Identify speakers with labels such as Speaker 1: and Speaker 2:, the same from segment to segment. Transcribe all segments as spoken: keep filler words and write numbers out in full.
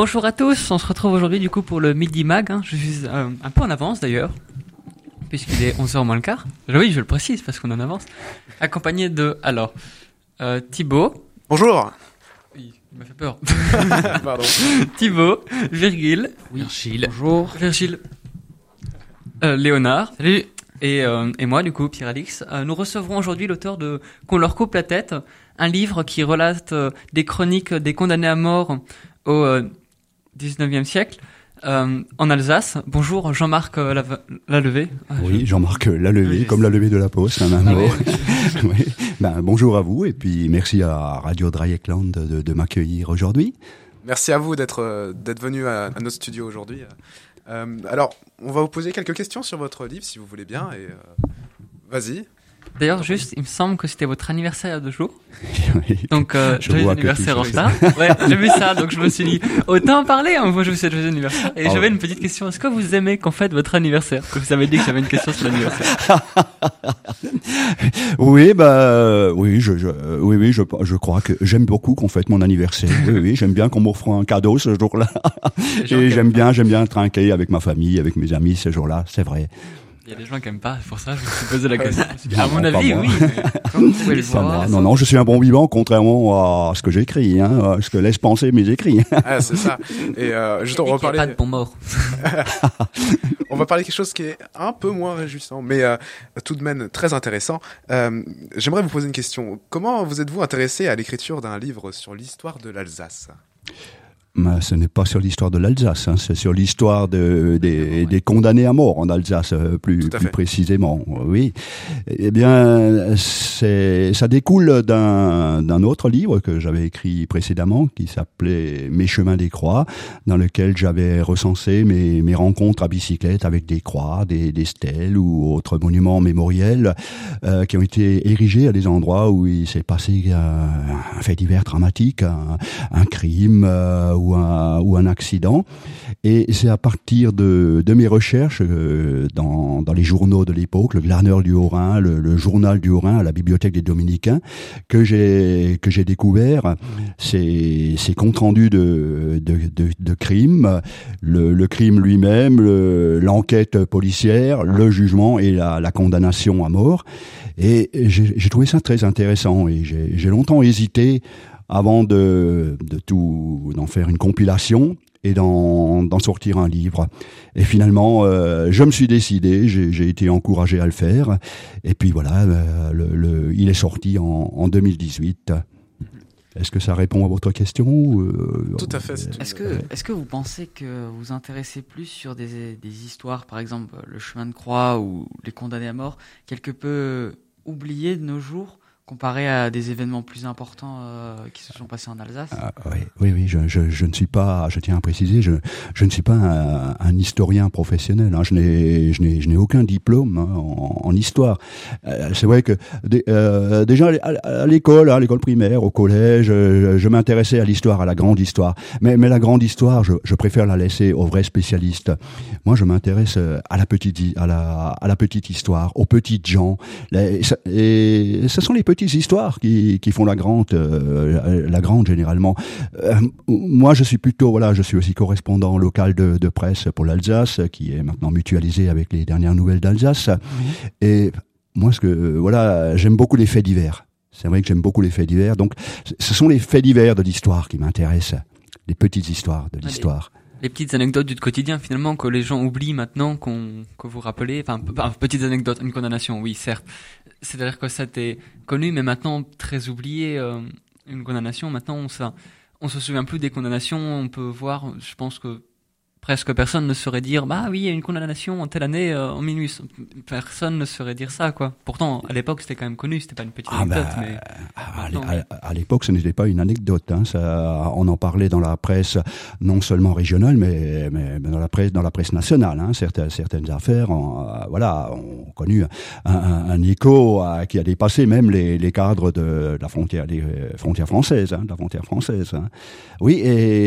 Speaker 1: Bonjour à tous, on se retrouve aujourd'hui du coup pour le Midi Mag. Hein. Je suis euh, un peu en avance d'ailleurs, puisqu'il est onze heures moins le quart. Oui, je le précise parce qu'on est en avance. Accompagné de, alors, euh, Thibaut.
Speaker 2: Bonjour.
Speaker 1: Oui, il m'a fait peur.
Speaker 2: Pardon.
Speaker 1: Thibaut, Virgile.
Speaker 3: Oui, Virgile. Bonjour.
Speaker 1: Virgile. Euh, Léonard. Salut. Et, euh, et moi, du coup, Pierre-Alix. Euh, nous recevrons aujourd'hui l'auteur de Qu'on leur coupe la tête, un livre qui relate euh, des chroniques des condamnés à mort au euh, dix-neuvième siècle, euh, en Alsace. Bonjour Jean-Marc euh, Lalevé.
Speaker 4: Ah, oui, je... Jean-Marc Lalevé,
Speaker 1: oui,
Speaker 4: comme la levée de la Poste, un
Speaker 1: ah,
Speaker 4: mot.
Speaker 1: oui.
Speaker 4: Oui. Ben, bonjour à vous et puis merci à Radio Dreieckland de, de, de m'accueillir aujourd'hui.
Speaker 2: Merci à vous d'être d'être venu à, à notre studio aujourd'hui. Euh, alors, on va vous poser quelques questions sur votre livre, si vous voulez bien. Et euh, vas-y.
Speaker 1: D'ailleurs, juste, il me semble que c'était votre anniversaire il y a deux jours.
Speaker 4: Oui.
Speaker 1: Donc, euh, joyeux anniversaire en retard. Ouais, j'ai vu ça, donc je me suis dit, autant en parler, hein. Moi je vous souhaite joyeux anniversaire. Et oh, j'avais ouais. une petite question. Est-ce que vous aimez qu'on fête votre anniversaire? Que vous avez dit que j'avais une question sur l'anniversaire.
Speaker 4: Oui, bah, oui, je, je, oui, oui, je, je crois que j'aime beaucoup qu'on fête mon anniversaire. Oui, oui, j'aime bien qu'on m'offre un cadeau ce jour-là. Et j'aime bien, j'aime bien trinquer avec ma famille, avec mes amis ce jour-là, c'est vrai.
Speaker 1: Il y a des gens qui aiment pas, c'est pour ça que je me suis posé la question. À mon avis, oui.
Speaker 4: Comme vous pouvez le voir, non, non, je suis un bon vivant, contrairement à ce que j'écris, hein, à ce que laissent penser mes écrits.
Speaker 2: Ah, c'est ça. Et euh, je t'en reparler.
Speaker 1: Il n'y a pas de bon mort.
Speaker 2: On va parler de quelque chose qui est un peu moins réjouissant, mais euh, tout de même très intéressant. Euh, j'aimerais vous poser une question. Comment vous êtes-vous intéressé à l'écriture d'un livre sur l'histoire de l'Alsace ?
Speaker 4: Mais ce n'est pas sur l'histoire de l'Alsace, hein, c'est sur l'histoire de, des, ouais. des condamnés à mort en Alsace, plus, plus précisément. Oui. Eh bien, c'est, ça découle d'un, d'un autre livre que j'avais écrit précédemment, qui s'appelait Mes chemins des croix, dans lequel j'avais recensé mes, mes rencontres à bicyclette avec des croix, des, des stèles ou autres monuments mémoriels euh, qui ont été érigés à des endroits où il s'est passé un, un fait divers dramatique, un, un crime. Euh, ou un, ou un accident. Et c'est à partir de, de mes recherches euh, dans, dans les journaux de l'époque, le Glarner du Haut-Rhin, le, le Journal du Haut-Rhin à la Bibliothèque des Dominicains, que j'ai, que j'ai découvert ces, ces comptes rendus de, de, de, de crimes, le, le crime lui-même, le, l'enquête policière, le jugement et la, la condamnation à mort. Et j'ai, j'ai trouvé ça très intéressant et j'ai, j'ai longtemps hésité avant de, de tout, d'en faire une compilation et d'en, d'en sortir un livre. Et finalement, euh, je me suis décidé, j'ai, j'ai été encouragé à le faire. Et puis voilà, euh, le, le, il est sorti en, en deux mille dix-huit. Est-ce que ça répond à votre question euh,
Speaker 2: Tout à fait. C'est
Speaker 3: est-ce que, est-ce que vous pensez que vous vous intéressez plus sur des, des histoires, par exemple le chemin de croix ou les condamnés à mort, quelque peu oubliées de nos jours, comparé à des événements plus importants euh, qui se sont passés en Alsace?
Speaker 4: Ah, oui, oui, oui. Je, je, je ne suis pas, je tiens à préciser, je, je ne suis pas un, un historien professionnel. Hein. Je n'ai, je n'ai, je n'ai aucun diplôme hein, en, en histoire. Euh, c'est vrai que d- euh, déjà à, à l'école, à l'école primaire, au collège, je, je m'intéressais à l'histoire, à la grande histoire. Mais, mais la grande histoire, je, je préfère la laisser aux vrais spécialistes. Moi, je m'intéresse à la petite, à la, à la petite histoire, aux petites gens. Les, et ce sont les petits petites histoires qui, qui font la grande, euh, la grande généralement. Euh, moi, je suis plutôt, voilà, je suis aussi correspondant local de, de presse pour l'Alsace, qui est maintenant mutualisé avec les dernières nouvelles d'Alsace. Mmh. Et moi, ce que, voilà, j'aime beaucoup les faits divers. C'est vrai que j'aime beaucoup les faits divers. Donc, ce sont les faits divers de l'histoire qui m'intéressent, les petites histoires de l'histoire.
Speaker 1: Allez. Les petites anecdotes du quotidien, finalement, que les gens oublient maintenant, qu'on, que vous rappelez. Enfin, enfin, petites anecdotes, une condamnation, oui, certes. C'est-à-dire que ça était connu, mais maintenant très oublié. Euh, une condamnation, maintenant, on, ça, on se souvient plus des condamnations. On peut voir, je pense que presque personne ne saurait dire, bah oui, il y a une condamnation en telle année, euh, en minuit. Personne ne saurait dire ça, quoi. Pourtant, à l'époque, c'était quand même connu, c'était pas une petite
Speaker 4: ah
Speaker 1: anecdote,
Speaker 4: bah,
Speaker 1: mais.
Speaker 4: À, à, à l'époque, ce n'était pas une anecdote, hein. Ça, on en parlait dans la presse, non seulement régionale, mais, mais, mais dans la presse, dans la presse nationale, hein. Certaines, certaines affaires, ont, euh, voilà, ont connu un, un, un écho euh, qui a dépassé même les, les cadres de, de la frontière, des frontières françaises, hein, de la frontière française, hein. Oui,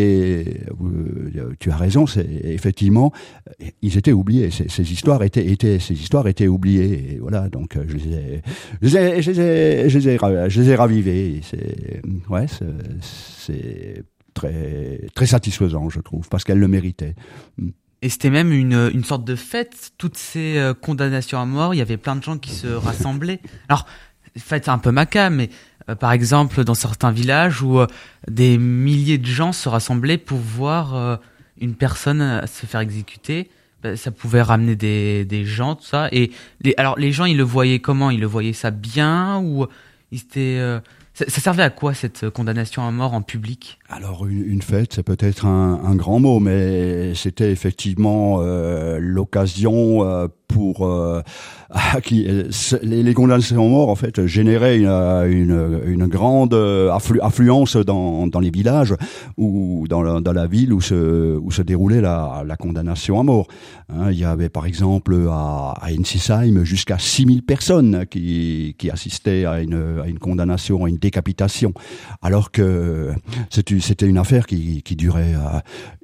Speaker 4: et euh, tu as raison, c'est effectivement, ils étaient oubliés. Ces, ces histoires étaient, étaient, ces histoires étaient oubliées. Et voilà, donc je les ai, je les ai, je les ai, je les ai, je les ai ravivées. C'est, ouais, c'est, c'est très, très satisfaisant, je trouve, parce qu'elle le méritait.
Speaker 3: Et c'était même une, une sorte de fête, toutes ces euh, condamnations à mort, il y avait plein de gens qui se rassemblaient. Alors, fête un peu macabre, mais euh, par exemple, dans certains villages où euh, des milliers de gens se rassemblaient pour voir euh, une personne euh, se faire exécuter, bah, ça pouvait ramener des, des gens, tout ça. Et les, alors, les gens, ils le voyaient comment? Ils le voyaient ça bien ou ils étaient... Euh, Ça, ça servait à quoi cette condamnation à mort en public?
Speaker 4: Alors une, une fête, c'est peut-être un, un grand mot, mais c'était effectivement euh, l'occasion euh, pour euh, qui les, les condamnations à mort en fait généraient une, une, une grande afflu, affluence dans, dans les villages ou dans la, dans la ville où se où se déroulait la, la condamnation à mort. Hein, il y avait par exemple à, à Ensisheim jusqu'à six mille personnes qui qui assistaient à une à une condamnation, à une décapitation, alors que c'était c'était une affaire qui qui durait. Euh,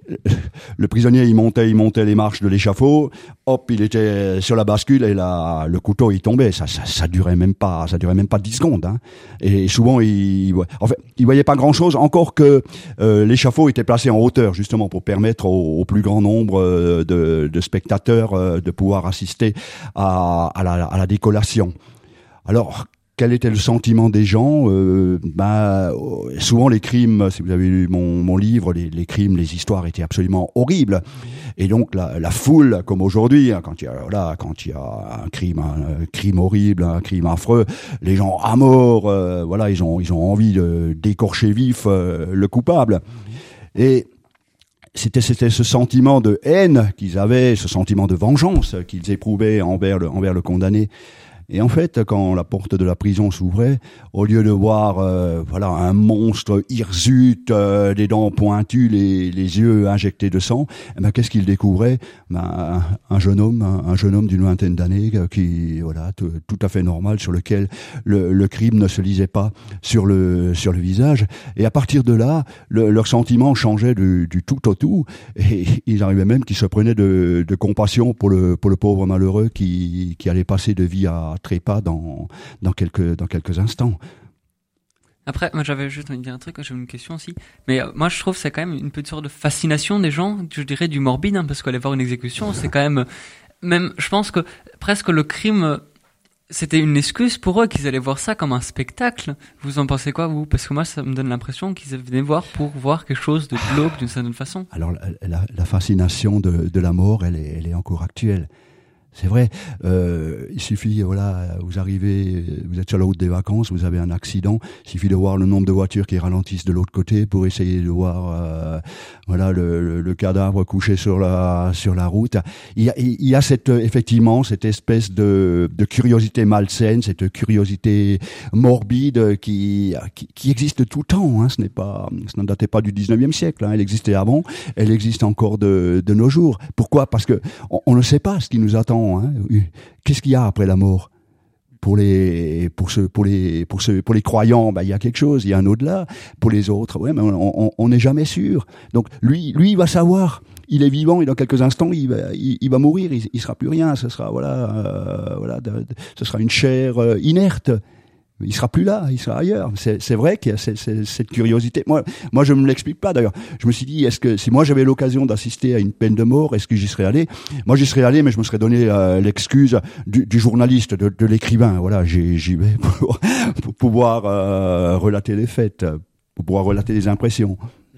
Speaker 4: le prisonnier, il montait, il montait les marches de l'échafaud, hop, il était sur la bascule et là, le couteau, il tombait. Ça, ça, ça durait même pas, ça durait même pas dix secondes. Hein. Et souvent, il, en fait, il voyait pas grand-chose, encore que euh, l'échafaud était placé en hauteur, justement, pour permettre au, au plus grand nombre de, de spectateurs euh, de pouvoir assister à, à, la, à la décollation. Alors, quel était le sentiment des gens? euh, bah, Souvent les crimes, si vous avez lu mon, mon livre, les, les crimes, les histoires étaient absolument horribles. Et donc la, la foule, comme aujourd'hui, hein, quand il y a voilà, quand il y a un crime, un crime horrible, un crime affreux, les gens à mort, euh, voilà, ils ont ils ont envie de d'écorcher vif euh, le coupable. Et C'était, c'était ce sentiment de haine qu'ils avaient, ce sentiment de vengeance qu'ils éprouvaient envers le, envers le condamné. Et en fait, quand la porte de la prison s'ouvrait, au lieu de voir euh, voilà un monstre hirsute, euh, des dents pointues, les, les yeux injectés de sang, eh ben, qu'est-ce qu'il découvrait? Ben, un, un jeune homme, un, un jeune homme d'une vingtaine d'années, qui voilà tout, tout à fait normal, sur lequel le, le crime ne se lisait pas sur le sur le visage. Et à partir de là, le, leur sentiment changeait du, du tout au tout, et ils arrivaient même qu'ils se prenaient de, de compassion pour le pour le pauvre malheureux qui qui allait passer de vie à trépas dans dans quelques dans quelques instants.
Speaker 1: Après, moi j'avais juste envie de dire un truc, j'ai une question aussi. Mais euh, moi je trouve que c'est quand même une petite sorte de fascination des gens, je dirais du morbide, hein, parce qu'aller voir une exécution, c'est quand même, même, je pense que presque le crime, c'était une excuse pour eux qu'ils allaient voir ça comme un spectacle. Vous en pensez quoi, vous? Parce que moi ça me donne l'impression qu'ils venaient voir pour voir quelque chose de glauque d'une certaine façon.
Speaker 4: Alors la, la, la fascination de, de la mort, elle est, elle est encore actuelle. C'est vrai, euh, il suffit, voilà, vous arrivez, vous êtes sur la route des vacances, vous avez un accident, il suffit de voir le nombre de voitures qui ralentissent de l'autre côté pour essayer de voir, euh, voilà, le, le, le cadavre couché sur la sur la route. Il y a, il y a cette, effectivement, cette espèce de, de curiosité malsaine, cette curiosité morbide qui qui, qui existe tout le temps. Hein. Ce n'est pas, ce ne datait pas du dix-neuvième siècle. Hein. Elle existait avant, elle existe encore de, de nos jours. Pourquoi? Parce que on, on ne sait pas ce qui nous attend. Hein. Qu'est-ce qu'il y a après la mort? Pour les, pour ceux, pour les, pour ceux, pour les croyants, bah, il y a quelque chose, il y a un au-delà. Pour les autres, ouais, mais on n'est jamais sûr. Donc, lui, lui, il va savoir. Il est vivant et dans quelques instants, il va, il, il va mourir. Il, il sera plus rien. Ce sera, voilà, euh, voilà, de, de, ce sera une chair euh, inerte. Il sera plus là, il sera ailleurs. C'est, c'est vrai qu'il y a cette, cette, cette curiosité. Moi, moi, je me l'explique pas d'ailleurs. Je me suis dit, est-ce que si moi j'avais l'occasion d'assister à une peine de mort, est-ce que j'y serais allé? Moi, j'y serais allé, mais je me serais donné euh, l'excuse du, du journaliste, de, de l'écrivain. Voilà, j'y, j'y vais pour, pour pouvoir euh, relater les faits, pour pouvoir relater les impressions.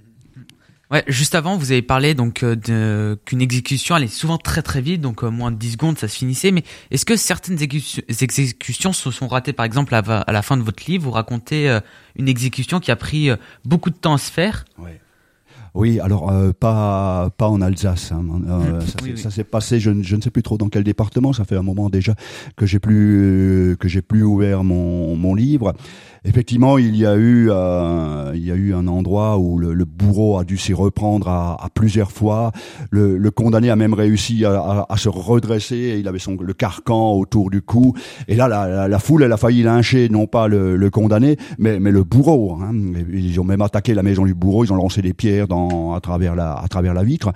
Speaker 3: Ouais, juste avant, vous avez parlé donc euh, de, qu'une exécution allait souvent très très vite, donc euh, moins de dix secondes, ça se finissait. Mais est-ce que certaines exécutions, exécutions se sont ratées? Par exemple, à, à la fin de votre livre, vous racontez euh, une exécution qui a pris euh, beaucoup de temps à se faire.
Speaker 4: Ouais. Oui, alors euh, pas pas en Alsace. Hein. Euh, ça,
Speaker 3: oui, oui.
Speaker 4: ça s'est passé, je, je ne sais plus trop dans quel département. Ça fait un moment déjà que j'ai plus euh, que j'ai plus ouvert mon mon livre. Effectivement, il y a eu euh, il y a eu un endroit où le, le bourreau a dû s'y reprendre à, à plusieurs fois. Le, le condamné a même réussi à, à, à se redresser. Il avait son le carcan autour du cou. Et là, la, la, la foule, elle a failli lyncher non pas le, le condamné, mais mais le bourreau. Hein. Ils ont même attaqué la maison du bourreau. Ils ont lancé des pierres dans à travers la à travers la vitre.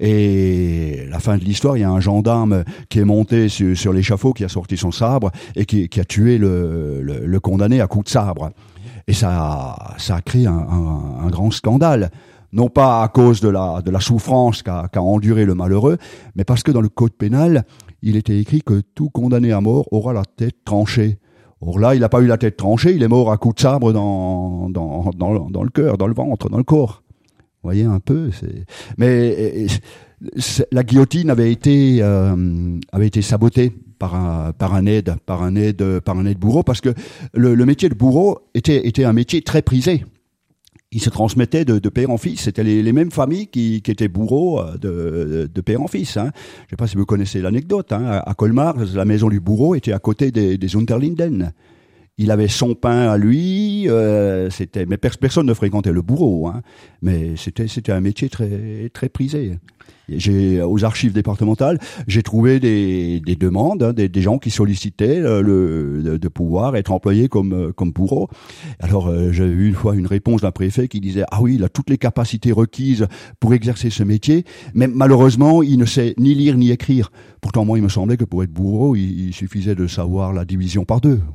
Speaker 4: Et la fin de l'histoire, il y a un gendarme qui est monté sur, sur l'échafaud, qui a sorti son sabre et qui, qui a tué le, le, le condamné à coups de sabre. Et ça, ça a créé un, un, un grand scandale. non pas à cause de la, de la souffrance qu'a, qu'a enduré le malheureux, mais parce que dans le code pénal, il était écrit que tout condamné à mort aura la tête tranchée. Or là, il n'a pas eu la tête tranchée, il est mort à coups de sabre dans, dans, dans, dans le cœur, dans le ventre, dans le corps. Vous voyez un peu, c'est... Mais c'est... la guillotine avait été, euh, avait été sabotée par un, par un aide, par un aide, par un aide bourreau, parce que le, le métier de bourreau était, était un métier très prisé. Il se transmettait de, de père en fils. C'était les, les mêmes familles qui, qui étaient bourreaux de, de père en fils. Hein. Je ne sais pas si vous connaissez l'anecdote. Hein. À Colmar, la maison du bourreau était à côté des, des Unterlinden. Il avait son pain à lui. Euh, c'était, mais personne ne fréquentait le bourreau. Hein. Mais c'était, c'était un métier très, très prisé. J'ai, aux archives départementales, j'ai trouvé des, des demandes, hein, des, des gens qui sollicitaient euh, le, de, de pouvoir être employés comme, comme bourreau. Alors, euh, j'ai eu une fois une réponse d'un préfet qui disait « Ah oui, il a toutes les capacités requises pour exercer ce métier, mais malheureusement, il ne sait ni lire ni écrire. » Pourtant, moi, il me semblait que pour être bourreau, il, il suffisait de savoir la division par deux.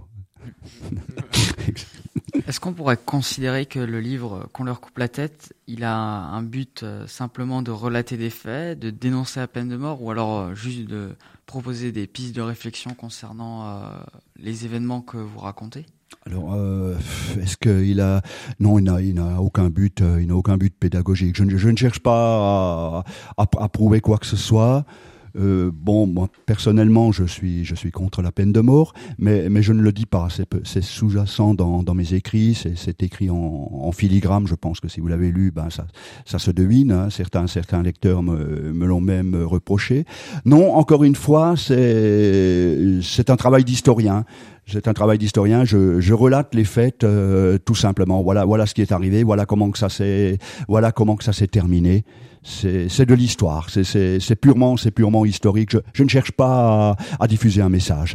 Speaker 3: Est-ce qu'on pourrait considérer que le livre Qu'on leur coupe la tête, il a un but euh, simplement de relater des faits, de dénoncer la peine de mort, ou alors euh, juste de proposer des pistes de réflexion concernant euh, les événements que vous racontez ?
Speaker 4: Alors, euh, est-ce qu'il a... Non, il n'a, il n'a aucun but, il n'a aucun but pédagogique. Je ne, je ne cherche pas à, à, à prouver quoi que ce soit. Euh, bon, moi personnellement, je suis, je suis contre la peine de mort, mais, mais je ne le dis pas. C'est, c'est sous-jacent dans, dans mes écrits. C'est, c'est écrit en, en filigrane. Je pense que si vous l'avez lu, ben ça, ça se devine. Hein. Certains, certains lecteurs me, me l'ont même reproché. Non, encore une fois, c'est, c'est un travail d'historien. C'est un travail d'historien. Je, je relate les faits euh, tout simplement. Voilà, voilà ce qui est arrivé. Voilà comment que ça s'est, voilà comment que ça s'est terminé. C'est, c'est de l'histoire. C'est, c'est, c'est purement, c'est purement historique. Je, je ne cherche pas à, à diffuser un message.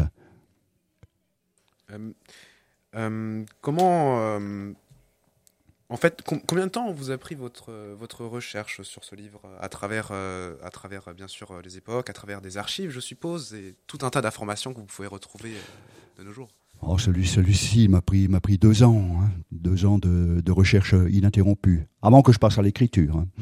Speaker 2: Euh, euh, comment, euh, en fait, com- combien de temps vous a pris votre votre recherche sur ce livre à travers, euh, à travers bien sûr les époques, à travers des archives, je suppose, et tout un tas d'informations que vous pouvez retrouver de nos jours.
Speaker 4: Oh, celui, celui-ci m'a pris, m'a pris deux ans, hein, deux ans de, de recherche ininterrompue, avant que je passe à l'écriture. Hein.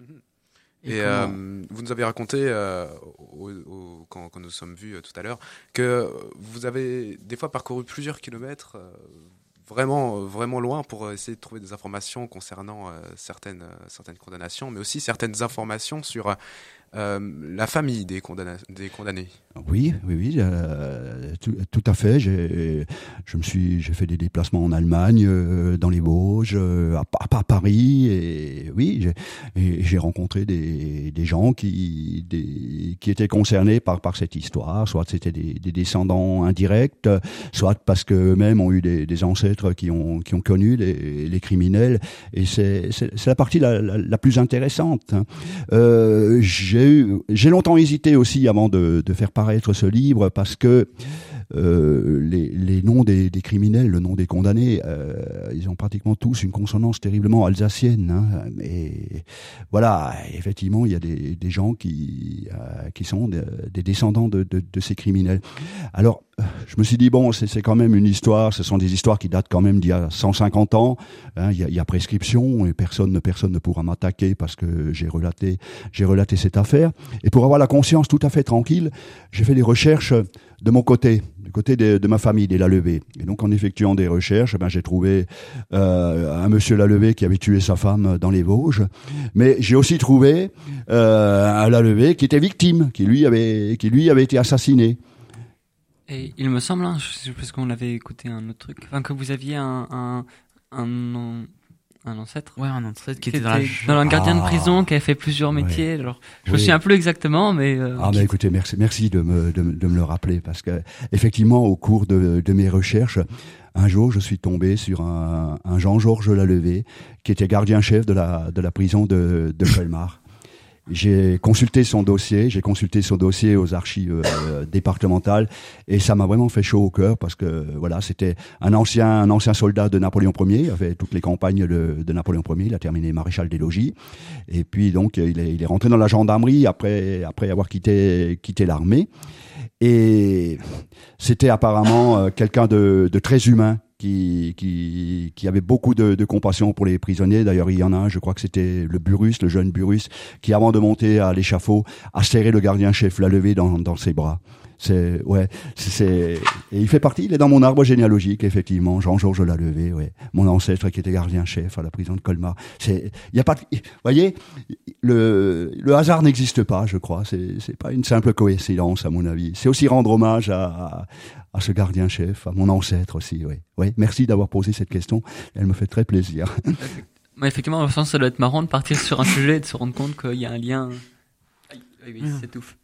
Speaker 2: Et, Et euh, vous nous avez raconté, euh, au, au, quand, quand nous sommes vus euh, tout à l'heure, que vous avez des fois parcouru plusieurs kilomètres, euh, vraiment, euh, vraiment loin, pour essayer de trouver des informations concernant euh, certaines, euh, certaines condamnations, mais aussi certaines informations sur euh, la famille des, condamna- des condamnés.
Speaker 4: Oui, oui, oui, euh, tout, tout à fait. J'ai, je me suis, j'ai fait des déplacements en Allemagne, euh, dans les Vosges, euh, à, à Paris, et oui, j'ai, et j'ai rencontré des, des gens qui, des, qui étaient concernés par, par cette histoire. Soit c'était des, des descendants indirects, soit parce que eux-mêmes ont eu des, des ancêtres qui ont, qui ont connu les, les criminels. Et c'est, c'est, c'est la partie la, la, la plus intéressante. Euh, j'ai eu, j'ai longtemps hésité aussi avant de, de faire paraître ce livre parce que euh, les, les noms des, des criminels, le nom des condamnés, euh, ils ont pratiquement tous une consonance terriblement alsacienne. Hein, mais voilà, effectivement, il y a des, des gens qui, euh, qui sont des, des descendants de, de, de ces criminels. Alors, je me suis dit, bon, c'est, c'est quand même une histoire, ce sont des histoires qui datent quand même d'il y a cent cinquante ans, hein, il y a, il y a prescription, et personne, personne ne pourra m'attaquer parce que j'ai relaté, j'ai relaté cette affaire. Et pour avoir la conscience tout à fait tranquille, j'ai fait des recherches de mon côté, du côté de, de ma famille, des Lalevé. Et donc, en effectuant des recherches, ben, j'ai trouvé euh, un monsieur Lalevé qui avait tué sa femme dans les Vosges, mais j'ai aussi trouvé euh, un Lalevé qui était victime, qui lui avait, qui lui avait été assassiné.
Speaker 1: Et il me semble, hein, je sais parce qu'on avait écouté un autre truc, enfin, que vous aviez un un un, un ancêtre.
Speaker 3: Ouais, un ancêtre qui, qui
Speaker 1: était,
Speaker 3: était dans, la...
Speaker 1: dans un gardien
Speaker 4: ah,
Speaker 1: de prison qui avait fait plusieurs métiers. Ouais. Alors, je oui. me souviens plus exactement, mais. Euh,
Speaker 4: ah,
Speaker 1: qui...
Speaker 4: mais écoutez, merci, merci de me de, de me le rappeler parce que effectivement, au cours de, de mes recherches, un jour, je suis tombé sur un, un Jean-Georges Lalevé qui était gardien-chef de la de la prison de, de Colmar. J'ai consulté son dossier, j'ai consulté son dossier aux archives euh, départementales et ça m'a vraiment fait chaud au cœur parce que voilà, c'était un ancien un ancien soldat de Napoléon Ier, il a fait toutes les campagnes de, de Napoléon Ier, il a terminé maréchal des logis et puis donc il est il est rentré dans la gendarmerie après après avoir quitté quitté l'armée et c'était apparemment euh, quelqu'un de de très humain qui, qui, qui avait beaucoup de, de compassion pour les prisonniers. D'ailleurs, il y en a un, je crois que c'était le Burrus, le jeune Burrus, qui avant de monter à l'échafaud, a serré le gardien-chef, l'a levé dans, dans ses bras. C'est, ouais, c'est, c'est, et il fait partie, il est dans mon arbre généalogique, effectivement. Jean-Georges Lalevé, ouais. Mon ancêtre qui était gardien-chef à la prison de Colmar. C'est, il y a pas, vous voyez, le, le hasard n'existe pas, je crois. C'est, c'est pas une simple coïncidence, à mon avis. C'est aussi rendre hommage à, à, à ce gardien-chef, à mon ancêtre aussi, ouais. Ouais. Merci d'avoir posé cette question. Elle me fait très plaisir.
Speaker 1: Ouais, effectivement, je pense que ça doit être marrant de partir sur un sujet et de se rendre compte qu'il y a un lien. Oui, oui, s'étouffe.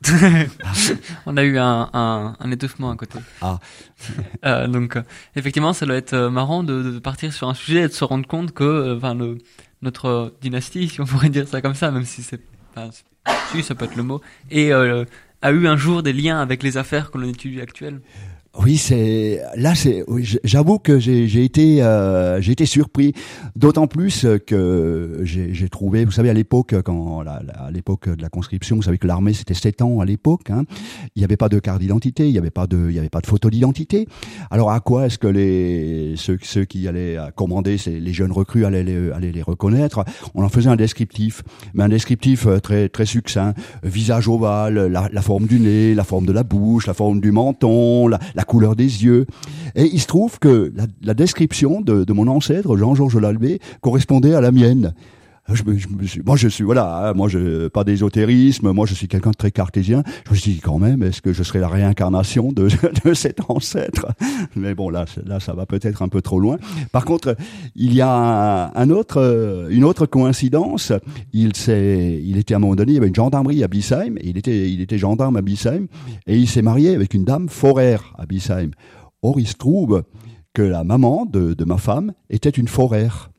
Speaker 1: On a eu un, un, un étouffement à côté.
Speaker 4: Ah.
Speaker 1: euh, donc, euh, effectivement, ça doit être euh, marrant de, de partir sur un sujet et de se rendre compte que, enfin, euh, le notre dynastie, si on pourrait dire ça comme ça, même si c'est, enfin, si ça peut être le mot, et euh, a eu un jour des liens avec les affaires que l'on étudie actuelles.
Speaker 4: Oui, c'est là, c'est. Oui, j'avoue que j'ai, j'ai été, euh, j'ai été surpris, d'autant plus que j'ai, j'ai trouvé, vous savez, à l'époque, quand la, la, à l'époque de la conscription, vous savez que l'armée c'était sept ans à l'époque. Hein, il n'y avait pas de carte d'identité, il n'y avait pas de, il y avait pas de photo d'identité. Alors à quoi est-ce que les ceux, ceux qui allaient commander, c'est les jeunes recrues allaient les, allaient les reconnaître? On en faisait un descriptif, mais un descriptif très très succinct, visage ovale, la, la forme du nez, la forme de la bouche, la forme du menton, la, la couleur des yeux. Et il se trouve que la, la description de, de mon ancêtre, Jean-Georges Lalevé, correspondait à la mienne. Je me, je me suis, moi je suis voilà, moi je pas d'ésotérisme, moi je suis quelqu'un de très cartésien. Je me suis dit quand même, est-ce que je serais la réincarnation de, de cet ancêtre? Mais bon là, là ça va peut-être un peu trop loin. Par contre, il y a un, un autre, une autre coïncidence. Il s'est, il était à un moment donné, il y avait une gendarmerie à Bissheim. Et il était, il était gendarme à Bissheim et il s'est marié avec une dame foraire à Bissheim. Or il se trouve que la maman de, de ma femme était une foraire.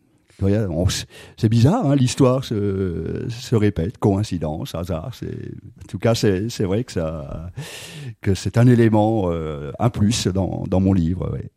Speaker 4: C'est bizarre, hein, l'histoire se, se répète, coïncidence, hasard. C'est, en tout cas, c'est, c'est vrai que ça, que c'est un élément, euh, un plus dans, dans mon livre. Ouais.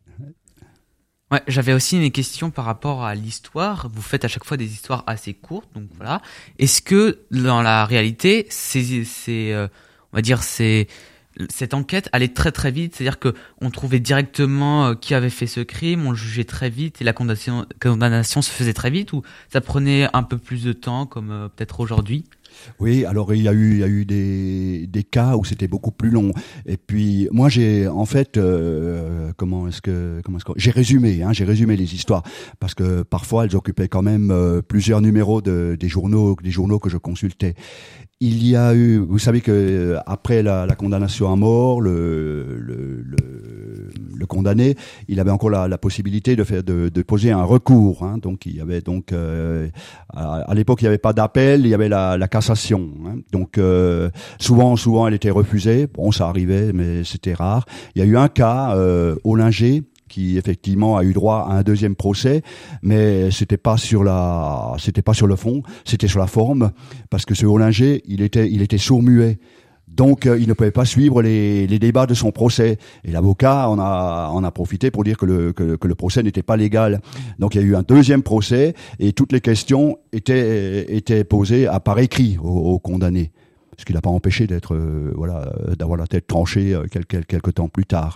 Speaker 3: Ouais, j'avais aussi une question par rapport à l'histoire. Vous faites à chaque fois des histoires assez courtes, donc voilà. Est-ce que dans la réalité, c'est, c'est, euh, on va dire, c'est cette enquête allait très très vite, c'est-à-dire que on trouvait directement euh, qui avait fait ce crime, on le jugeait très vite et la condamnation, condamnation se faisait très vite, ou ça prenait un peu plus de temps comme euh, peut-être aujourd'hui?
Speaker 4: Oui, alors il y a eu il y a eu des des cas où c'était beaucoup plus long. Et puis moi j'ai en fait euh, comment est-ce que comment est-ce que j'ai résumé hein, j'ai résumé les histoires parce que parfois elles occupaient quand même euh, plusieurs numéros de des journaux des journaux que je consultais. Il y a eu, vous savez que après la, la condamnation à mort, le, le, le, le condamné, il avait encore la, la possibilité de faire, de, de poser un recours. Hein. Donc il y avait donc euh, à, à l'époque il n'y avait pas d'appel, il y avait la, la cassation. Hein. Donc euh, souvent, souvent elle était refusée. Bon, ça arrivait, mais c'était rare. Il y a eu un cas, euh, Ollinger, qui effectivement a eu droit à un deuxième procès, mais c'était pas sur la, c'était pas sur le fond, c'était sur la forme, parce que ce Ollinger, il était, il était sourd-muet. Donc, euh, il ne pouvait pas suivre les, les débats de son procès. Et l'avocat en a, en a profité pour dire que le, que, que le procès n'était pas légal. Donc, il y a eu un deuxième procès et toutes les questions étaient, étaient posées à par écrit au, au condamné. Ce qui l'a pas empêché d'être, euh, voilà, d'avoir la tête tranchée euh, quelques, quelques temps plus tard.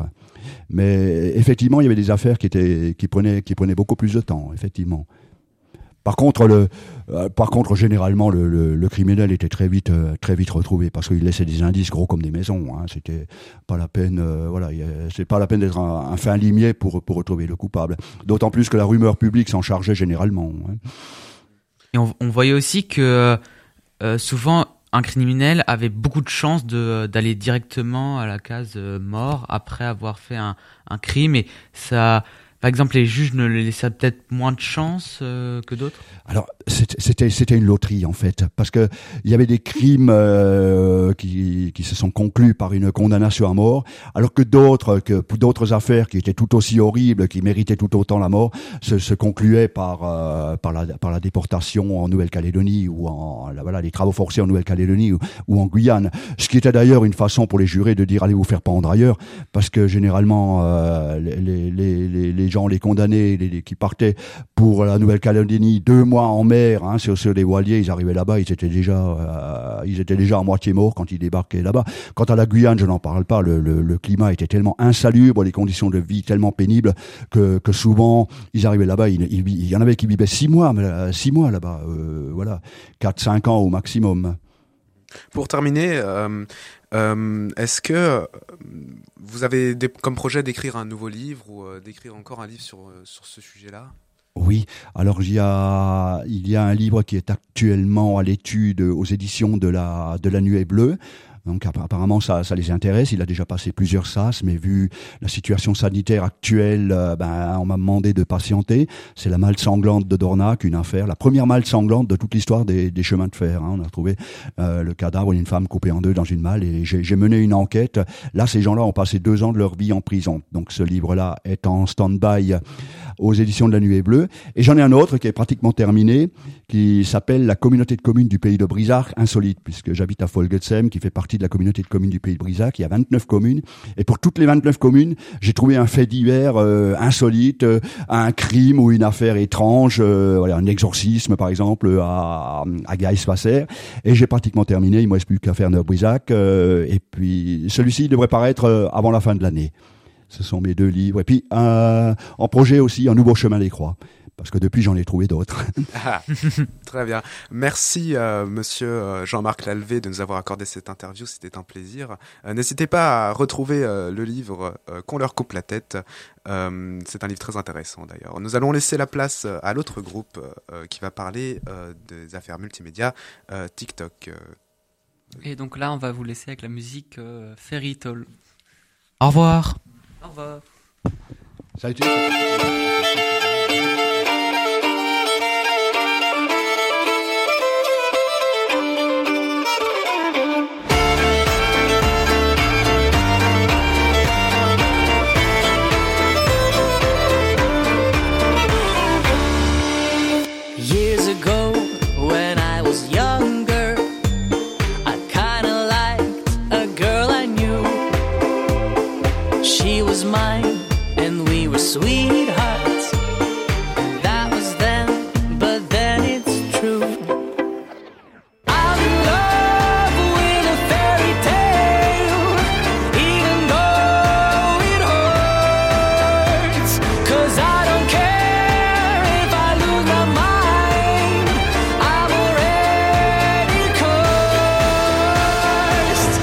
Speaker 4: Mais effectivement, il y avait des affaires qui étaient, qui prenaient, qui prenaient beaucoup plus de temps, effectivement. Par contre, le, euh, par contre, généralement, le, le, le criminel était très vite, euh, très vite retrouvé parce qu'il laissait des indices gros comme des maisons. Hein. C'était pas la peine, euh, voilà, y a, c'est pas la peine d'être un, un fin limier pour pour retrouver le coupable. D'autant plus que la rumeur publique s'en chargeait généralement. Hein.
Speaker 3: Et on, on voyait aussi que euh, souvent un criminel avait beaucoup de chances de d'aller directement à la case euh, mort après avoir fait un, un crime, et ça, par exemple, les juges ne le laissaient peut-être moins de chances euh, que d'autres.
Speaker 4: Alors c'était c'était une loterie en fait, parce que il y avait des crimes euh, qui qui se sont conclus par une condamnation à mort, alors que d'autres que d'autres affaires qui étaient tout aussi horribles, qui méritaient tout autant la mort, se, se concluaient par euh, par la par la déportation en Nouvelle-Calédonie ou en voilà les travaux forcés en Nouvelle-Calédonie ou, ou en Guyane. Ce qui était d'ailleurs une façon pour les jurés de dire allez vous faire pendre ailleurs, parce que généralement euh, les, les les les les gens, les condamnés, les, les, qui partaient pour la Nouvelle-Calédonie, deux mois en mer, hein, sur, sur des voiliers, ils arrivaient là-bas, ils étaient déjà, euh, ils étaient déjà à moitié morts quand ils débarquaient là-bas. Quant à la Guyane, je n'en parle pas, le, le, le climat était tellement insalubre, les conditions de vie tellement pénibles que, que souvent, ils arrivaient là-bas, il, il, il y en avait qui vivaient six mois, mais, six mois là-bas, euh, voilà, quatre, cinq ans au maximum.
Speaker 2: Pour terminer, euh, euh, est-ce que vous avez des, comme projet d'écrire un nouveau livre ou euh, d'écrire encore un livre sur, euh, sur ce sujet-là ?
Speaker 4: Oui, alors il y a il y a un livre qui est actuellement à l'étude aux éditions de la de la Nuée Bleue. Donc apparemment ça ça les intéresse, il a déjà passé plusieurs sas, mais vu la situation sanitaire actuelle, euh, ben on m'a demandé de patienter. C'est la malle sanglante de Dornac, une affaire, la première malle sanglante de toute l'histoire des, des chemins de fer. Hein. On a retrouvé euh, le cadavre d'une femme coupée en deux dans une malle et j'ai, j'ai mené une enquête. Là, ces gens-là ont passé deux ans de leur vie en prison. Donc ce livre-là est en stand-by aux éditions de la Nuée Bleue. Et j'en ai un autre qui est pratiquement terminé, qui s'appelle la communauté de communes du pays de Brisach, insolite, puisque j'habite à Folgetsem, qui fait partie de la communauté de communes du pays de Brisach. Il y a vingt-neuf communes. Et pour toutes les vingt-neuf communes, j'ai trouvé un fait divers euh, insolite, euh, un crime ou une affaire étrange, euh, voilà, un exorcisme, par exemple, à, à Gaïs-Passer. Et j'ai pratiquement terminé. Il me reste plus qu'à faire Neuf-Brisach. Euh, et puis, celui-ci devrait paraître euh, avant la fin de l'année. Ce sont mes deux livres. Et puis, euh, en projet aussi, un nouveau chemin des croix. Parce que depuis, j'en ai trouvé d'autres.
Speaker 2: Ah, très bien. Merci, euh, monsieur Jean-Marc Lalvé, de nous avoir accordé cette interview. C'était un plaisir. Euh, n'hésitez pas à retrouver euh, le livre euh, Qu'on leur coupe la tête. Euh, c'est un livre très intéressant, d'ailleurs. Nous allons laisser la place à l'autre groupe euh, qui va parler euh, des affaires multimédia, euh, TikTok.
Speaker 1: Et donc là, on va vous laisser avec la musique euh, Fairy Tale.
Speaker 3: Au revoir.
Speaker 1: Au revoir.
Speaker 4: Ça a été...
Speaker 5: Years ago, when I was younger, I kinda liked a girl I knew. She was mine, and we were sweethearts. That was then, but then it's true. I'm in love with a fairy tale, even though it hurts. 'Cause I don't care if I lose my mind, I'm already cursed.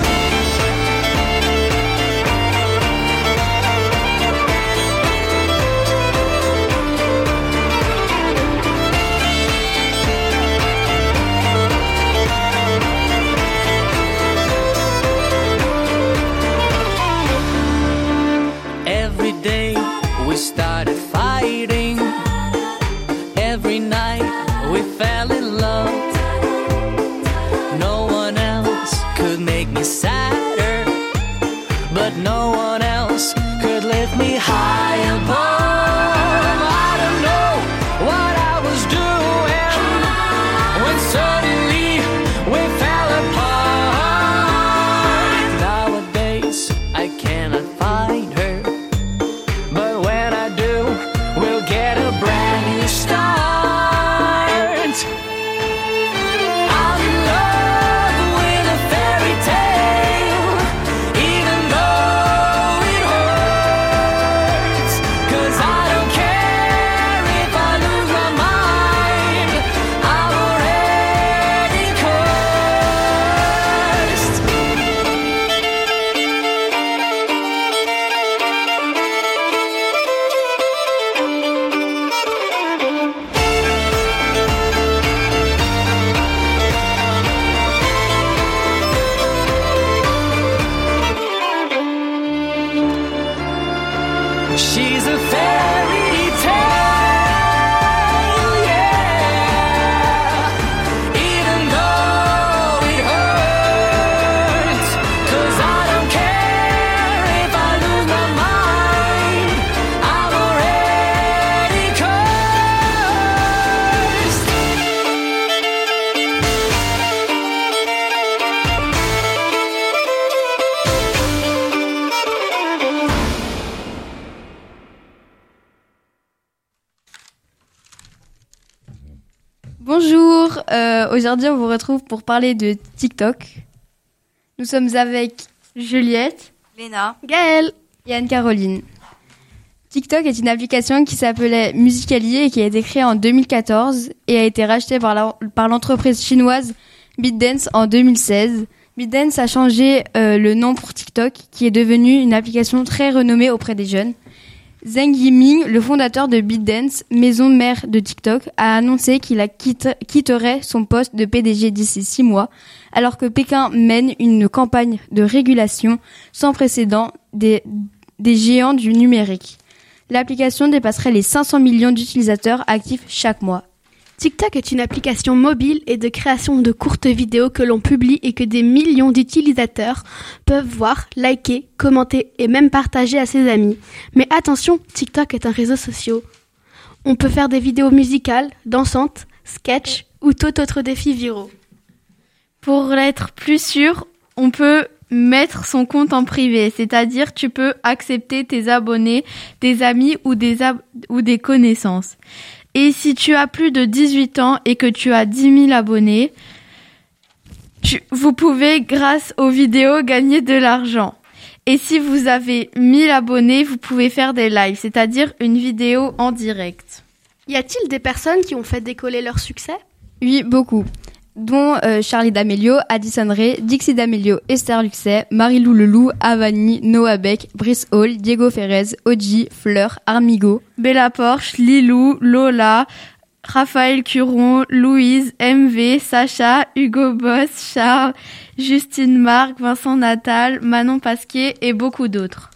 Speaker 5: Every day we started fighting. Every night we fell in love. No one else could make me sadder, but no one else could lift me high above. I don't know what I was doing when suddenly we fell apart. Nowadays I cannot find her, but when I do, we'll get a brand new start. I'm in love with a fairy tale, even though it hurts. 'Cause I don't care if I lose my mind, I'm already cursed. She's a fairy tale, yeah, even though it hurts. 'Cause I don't care if I lose my mind, I'm already cursed.
Speaker 6: Bonjour, euh, aujourd'hui on vous retrouve pour parler de TikTok. Nous sommes avec Juliette,
Speaker 7: Léna,
Speaker 6: Gaëlle et Anne-Caroline. TikTok est une application qui s'appelait Musical.ly et qui a été créée en deux mille quatorze et a été rachetée par, la, par l'entreprise chinoise ByteDance en deux mille seize. ByteDance a changé euh, le nom pour TikTok, qui est devenu une application très renommée auprès des jeunes. Zheng Yiming, le fondateur de ByteDance, maison mère de TikTok, a annoncé qu'il a quitte, quitterait son poste de P D G d'ici six mois, alors que Pékin mène une campagne de régulation sans précédent des, des géants du numérique. L'application dépasserait les cinq cents millions d'utilisateurs actifs chaque mois.
Speaker 8: TikTok est une application mobile et de création de courtes vidéos que l'on publie et que des millions d'utilisateurs peuvent voir, liker, commenter et même partager à ses amis. Mais attention, TikTok est un réseau social. On peut faire des vidéos musicales, dansantes, sketchs ou tout autre défi viraux.
Speaker 9: Pour être plus sûr, on peut mettre son compte en privé, c'est-à-dire tu peux accepter tes abonnés, des amis ou des, ab- ou des connaissances. Et si tu as plus de dix-huit ans et que tu as dix mille abonnés, tu, vous pouvez, grâce aux vidéos, gagner de l'argent. Et si vous avez mille abonnés, vous pouvez faire des lives, c'est-à-dire une vidéo en direct.
Speaker 8: Y a-t-il des personnes qui ont fait décoller leur succès ?
Speaker 6: Oui, beaucoup. Dont euh, Charli D'Amelio, Addison Rae, Dixie D'Amelio, Esther Luxet, Marie-Lou Leloup, Avani, Noah Beck, Brice Hall, Diego Ferrez, Oji, Fleur, Armigo,
Speaker 9: Bella Porsche, Lilou, Lola, Raphaël Curon, Louise, M V, Sacha, Hugo Boss, Charles, Justine Marc, Vincent Natal, Manon Pasquier et beaucoup d'autres.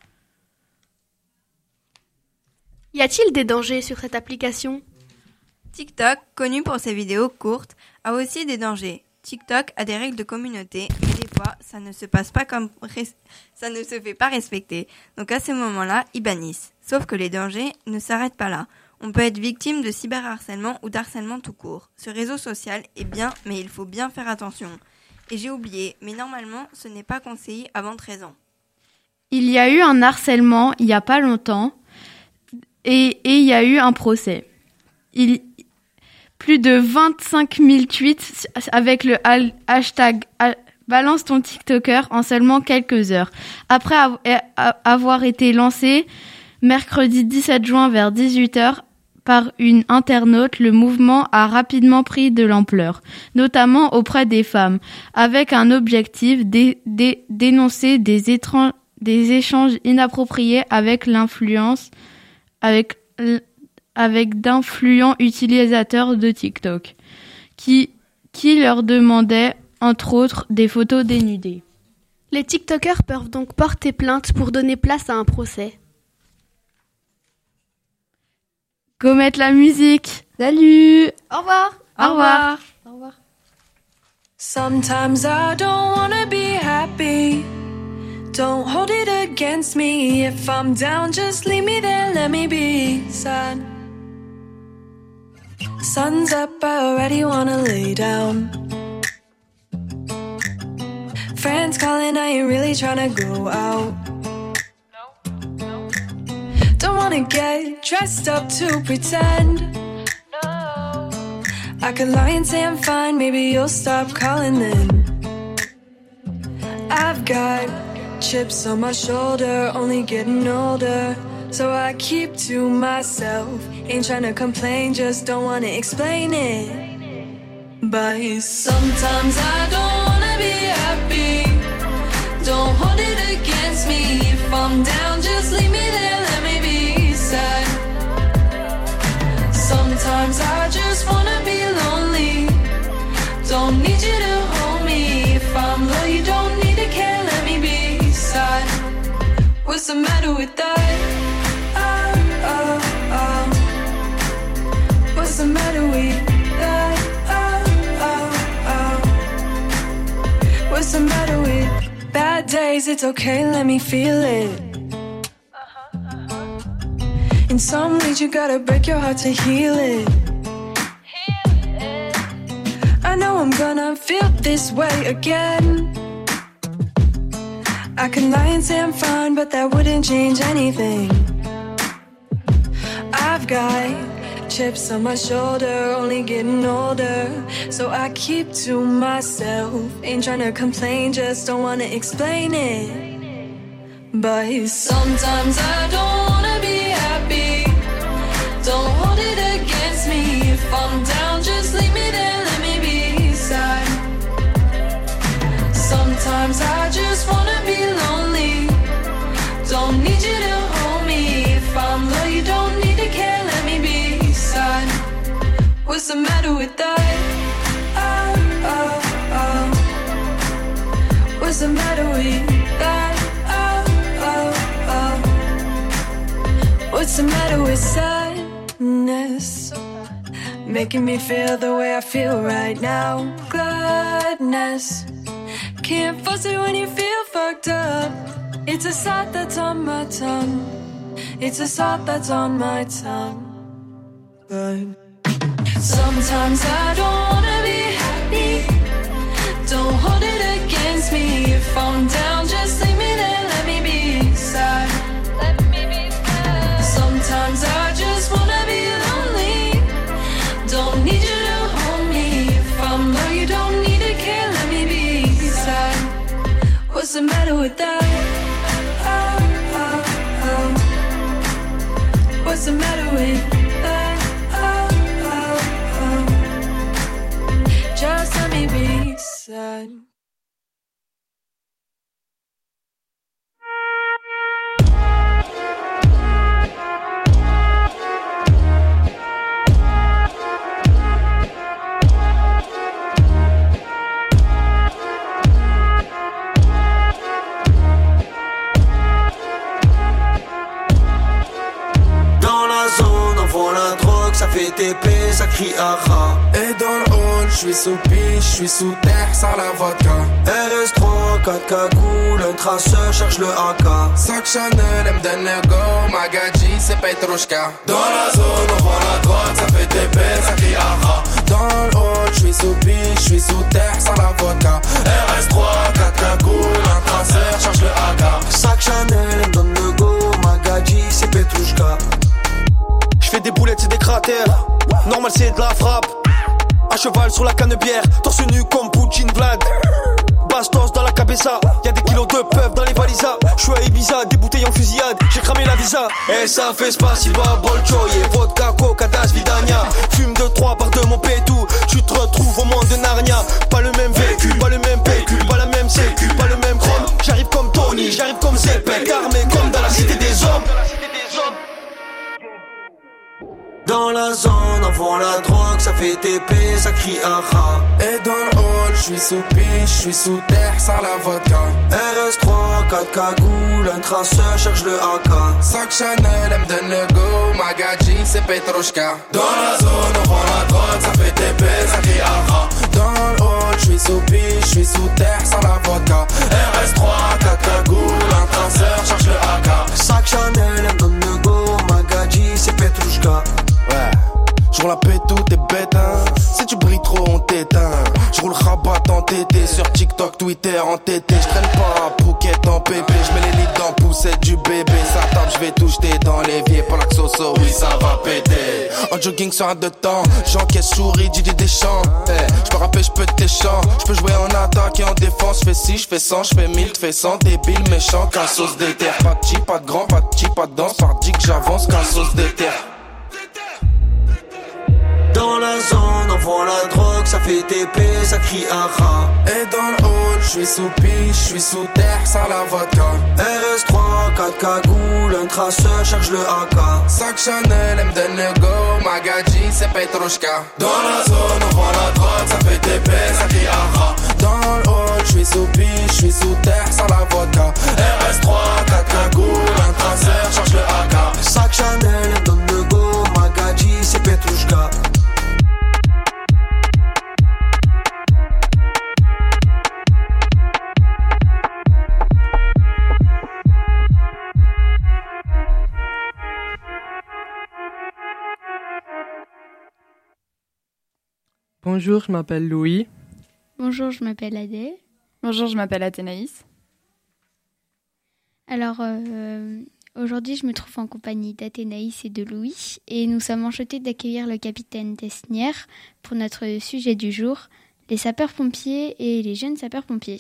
Speaker 8: Y a-t-il des dangers sur cette application ?
Speaker 7: TikTok, connu pour ses vidéos courtes, a aussi des dangers. TikTok a des règles de communauté, mais des fois, ça ne se passe pas comme res- ça ne se fait pas respecter. Donc à ce moment-là, ils bannissent. Sauf que les dangers ne s'arrêtent pas là. On peut être victime de cyberharcèlement ou d'harcèlement tout court. Ce réseau social est bien, mais il faut bien faire attention. Et j'ai oublié, mais normalement, ce n'est pas conseillé avant treize ans.
Speaker 9: Il y a eu un harcèlement il y a pas longtemps et, et il y a eu un procès. Il Plus de vingt-cinq mille tweets avec le hashtag balance ton TikToker en seulement quelques heures. Après avoir été lancé mercredi dix-sept juin vers dix-huit heures par une internaute, le mouvement a rapidement pris de l'ampleur, notamment auprès des femmes, avec un objectif dé- dé- dénoncer des, étranges, des échanges inappropriés avec l'influence, avec l- avec d'influents utilisateurs de TikTok, qui, qui leur demandaient, entre autres, des photos dénudées.
Speaker 8: Les TikTokers peuvent donc porter plainte pour donner place à un procès.
Speaker 9: Go mettre la musique.
Speaker 6: Salut.
Speaker 8: Au revoir.
Speaker 9: Au revoir.
Speaker 8: Au revoir.
Speaker 5: Sometimes I don't wanna be happy. Don't hold it against me. If I'm down, just leave me there, let me be sad. Sun's up, I already wanna lay down. Friends calling, I ain't really tryna go out. Don't wanna get dressed up to pretend. I could lie and say I'm fine, maybe you'll stop calling then. I've got chips on my shoulder, only getting older. So I keep to myself, ain't tryna complain, just don't wanna explain it. But sometimes I don't wanna be happy. Don't hold it against me. If I'm down, just leave me there, let me be sad. Sometimes I just wanna be lonely. Don't need you to hold me. If I'm low, you don't need to care, let me be sad. What's the matter with that? Oh, oh. What's the matter with that? Oh, oh, oh. What's the matter with bad days? It's okay, let me feel it. In some ways you gotta break your heart to heal it. I know I'm gonna feel this way again. I can lie and say I'm fine, but that wouldn't change anything. I've got Chips on my shoulder, only getting older. So I keep to myself. Ain't tryna complain, just don't wanna explain it. But sometimes I don't wanna be happy. Don't hold it against me. If I'm down, just leave me there, let me be sad. Sometimes I just wanna be lonely. Don't need you to hold me. If I'm low, you don't need to care, let me be sad. What's the matter with that? Oh, oh, oh. What's the matter with that? Oh, oh, oh. What's the matter with sadness? Making me feel the way I feel right now. Gladness. Can't force it when you feel fucked up. It's a thought that's on my tongue. It's a thought that's on my tongue. But sometimes I don't wanna be happy. Don't hold it against me. If I'm down, just leave me there, let me be sad. Let me be sad. Sometimes I just wanna be lonely. Don't need you to hold me. If I'm low, you don't need to care, let me be sad. What's the matter with that? Oh, oh, oh. What's the matter with that? Oh, oh, oh. Just let me be sad.
Speaker 10: Ça fait T P, ça crie aha.
Speaker 11: Et dans le hall, j'suis sous piche, j'suis sous terre, sans la vodka.
Speaker 10: R S trois, quatre cagoules, un traceur, cherche le A K.
Speaker 11: Sac Chanel, elle me donne le go, Magadji, c'est Petrushka. Dans la zone, on vend la drogue, ça fait T P, ça crie aha. Dans le hall, j'suis sous piche, j'suis sous terre, sans la vodka. R S trois, quatre cagoules, un traceur, cherche le A K.
Speaker 10: Sac Chanel, elle me donne le go, Magadji, c'est Petrushka. J'fais des boulettes, c'est des cratères. Normal, c'est de la frappe. À cheval sur la canne-bière. Torse nu comme Poutine Vlad. Bastos dans la cabeza. Y'a des kilos de puff dans les valisas. J'suis à Ibiza, des bouteilles en fusillade. J'ai cramé la visa. Et ça fait spasiba, bolchoye. Vodka, coca, das, vidania. Fume de trois par de mon pétou. Tu te retrouves au monde de Narnia. Pas le même vécu, pas le même pécule. Pas la même sécu, pas le même chrome. J'arrive comme Tony, j'arrive comme Zepek. Armé comme dans la cité des hommes. Dans la zone, on vend la drogue, ça fait T P, ça crie aha.
Speaker 11: Et dans le hall, j'suis sous piche, j'suis sous terre, sans la vodka.
Speaker 10: R S trois, quatre cagoules, un traceur, cherche le A K.
Speaker 11: Sac Chanel, elle me donne le go, Magadji, c'est Petrushka. Dans la zone, on vend la drogue, ça fait T P, ça crie aha. Dans le hall, j'suis sous piche, j'suis sous terre, sans la vodka. R S trois, quatre cagoules, un traceur, cherche le A K.
Speaker 10: Sac Chanel, elle me donne le go, Magadji, c'est Petrushka.
Speaker 11: Ouais, j'roule la paix, tout est bête, hein. Si tu brilles trop, on t'éteint. J'roule rabat en T T, sur TikTok, Twitter, en T T. J'traîne pas à Phuket en pépé. J'mets les lits dans poussette du bébé. Ça tape, j'vais tout jeter dans l'évier. Pour la xoso, oui, ça va péter. En jogging sur un de temps, j'encaisse souris, Didier Deschamps. Hey, j'peux rapper, j'peux tes chants. J'peux jouer en attaque et en défense. J'fais six, j'fais cent, j'fais mille, j'fais cent. Débile, méchant, qu'un sauce d'éther. Pas de chi, pas de grand, pas de chi, pas de danse. Par dit que j'avance, qu'un sauce d'éther.
Speaker 10: Dans la zone, on vend la drogue, ça fait T P, ça crie aha.
Speaker 11: Et dans le hall, j'suis sous piche, j'suis sous terre, sans la vodka.
Speaker 10: R S trois, quatre cagoules, un traceur, cherche le A K.
Speaker 11: Sac Chanel, elle me donne le go, Magadji, c'est Petrushka. Dans la zone, on vend la drogue, ça fait T P, ça crie aha. Dans le hall, j'suis sous piche, j'suis sous terre, sans la vodka. R S trois, quatre cagoules, un traceur, cherche le A K.
Speaker 10: Sac Chanel, elle me donne le go, Magadji, c'est Petrushka.
Speaker 12: Bonjour, je m'appelle Louis.
Speaker 13: Bonjour, je m'appelle Adèle.
Speaker 14: Bonjour, je m'appelle Athénaïs.
Speaker 13: Alors, euh, Aujourd'hui, je me trouve en compagnie d'Athénaïs et de Louis et nous sommes enchantés d'accueillir le capitaine Tesnière pour notre sujet du jour, les sapeurs-pompiers et les jeunes sapeurs-pompiers.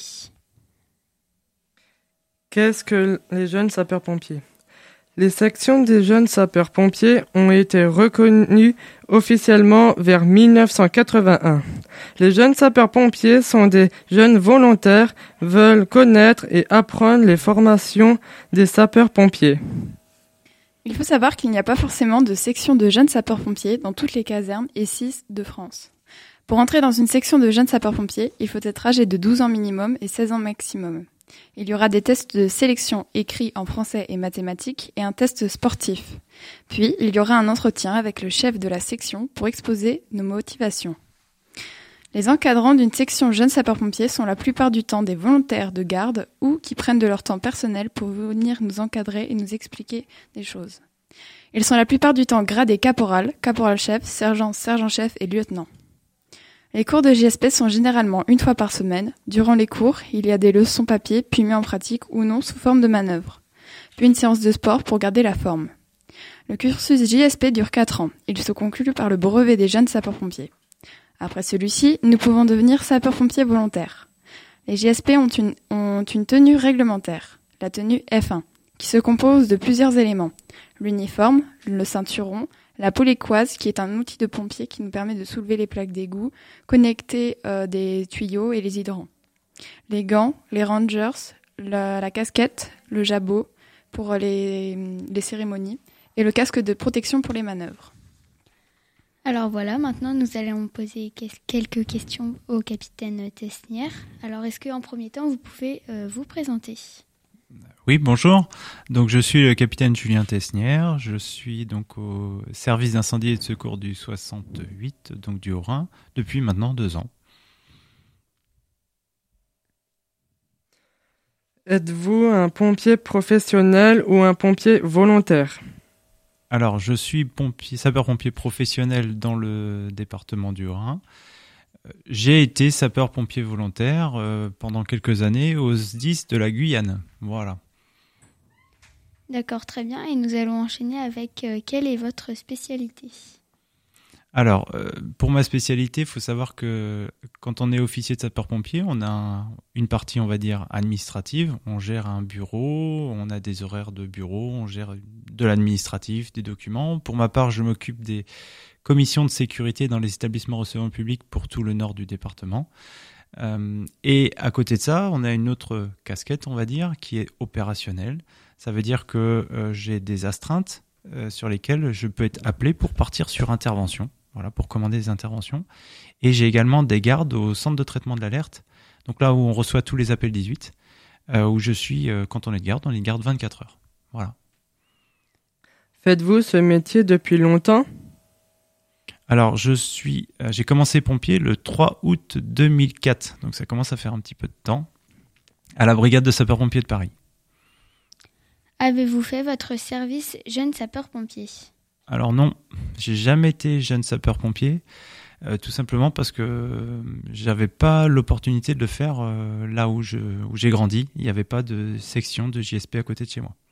Speaker 12: Qu'est-ce que les jeunes sapeurs-pompiers ? Les sections des jeunes sapeurs-pompiers ont été reconnues officiellement vers mille neuf cent quatre-vingt-un. Les jeunes sapeurs-pompiers sont des jeunes volontaires, veulent connaître et apprendre les formations des sapeurs-pompiers.
Speaker 14: Il faut savoir qu'il n'y a pas forcément de section de jeunes sapeurs-pompiers dans toutes les casernes et six de France. Pour entrer dans une section de jeunes sapeurs-pompiers, il faut être âgé de douze ans minimum et seize ans maximum. Il y aura des tests de sélection écrits en français et mathématiques et un test sportif. Puis, il y aura un entretien avec le chef de la section pour exposer nos motivations. Les encadrants d'une section jeunes sapeurs-pompiers sont la plupart du temps des volontaires de garde ou qui prennent de leur temps personnel pour venir nous encadrer et nous expliquer des choses. Ils sont la plupart du temps gradés caporal, caporal-chef, sergent, sergent-chef et lieutenant. Les cours de J S P sont généralement une fois par semaine. Durant les cours, il y a des leçons papier, puis mis en pratique ou non sous forme de manœuvre. Puis une séance de sport pour garder la forme. Le cursus J S P dure quatre ans. Il se conclut par le brevet des jeunes sapeurs-pompiers. Après celui-ci, nous pouvons devenir sapeurs-pompiers volontaires. Les J S P ont une, ont une tenue réglementaire, la tenue F un, qui se compose de plusieurs éléments. L'uniforme, le ceinturon, la polécoise, qui est un outil de pompier qui nous permet de soulever les plaques d'égout, connecter euh, des tuyaux et les hydrants. Les gants, les rangers, la, la casquette, le jabot pour les, les cérémonies et le casque de protection pour les manœuvres.
Speaker 13: Alors voilà, maintenant nous allons poser quelques questions au capitaine Tesnière. Alors est-ce qu'en premier temps vous pouvez euh, vous présenter ?
Speaker 15: Oui, bonjour. Donc je suis le capitaine Julien Tesnière. Je suis donc au service d'incendie et de secours du soixante-huit, donc du Haut-Rhin, depuis maintenant deux ans.
Speaker 12: Êtes-vous un pompier professionnel ou un pompier volontaire ?
Speaker 15: Alors, je suis pompier, sapeur-pompier professionnel dans le département du Haut-Rhin. J'ai été sapeur-pompier volontaire euh, pendant quelques années au S D I S de la Guyane. Voilà.
Speaker 13: D'accord, très bien. Et nous allons enchaîner avec euh, quelle est votre spécialité ?
Speaker 15: Alors, euh, pour ma spécialité, il faut savoir que quand on est officier de sapeur-pompier, on a un, une partie, on va dire, administrative. On gère un bureau, on a des horaires de bureau, on gère de l'administratif, des documents. Pour ma part, je m'occupe des commissions de sécurité dans les établissements recevant le public pour tout le nord du département. Euh, et à côté de ça, on a une autre casquette, on va dire, qui est opérationnelle. Ça veut dire que euh, j'ai des astreintes euh, sur lesquelles je peux être appelé pour partir sur intervention, voilà, pour commander des interventions. Et j'ai également des gardes au centre de traitement de l'alerte, donc là où on reçoit tous les appels dix-huit, euh, où je suis, euh, quand on est de garde, on est de garde vingt-quatre heures. Voilà.
Speaker 12: Faites-vous ce métier depuis longtemps ?
Speaker 15: Alors, je suis, euh, j'ai commencé pompier le trois août deux mille quatre, donc ça commence à faire un petit peu de temps, à la brigade de sapeurs-pompiers de Paris.
Speaker 13: Avez-vous fait votre service jeune sapeur-pompier ?
Speaker 15: Alors non, j'ai jamais été jeune sapeur-pompier, euh, tout simplement parce que euh, j'avais pas l'opportunité de le faire euh, là où, je, où j'ai grandi. Il n'y avait pas de section de J S P à côté de chez moi.